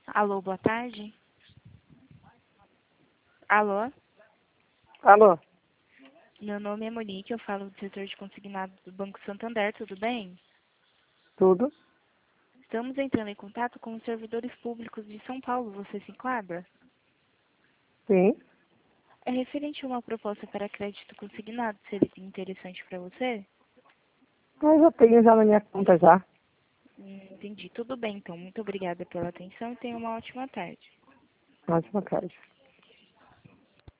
Alô, boa tarde. Alô, Alô, meu nome é Monique, eu falo do setor de consignado do Banco Santander, tudo bem? tudo? Estamos entrando em contato com os servidores públicos de São Paulo, você se enquadra? Sim. É referente a uma proposta para crédito consignado, seria interessante para você? Mas eu tenho já na minha conta já. Entendi, tudo bem então. Muito obrigada pela atenção e tenha uma ótima tarde. Ótima tarde.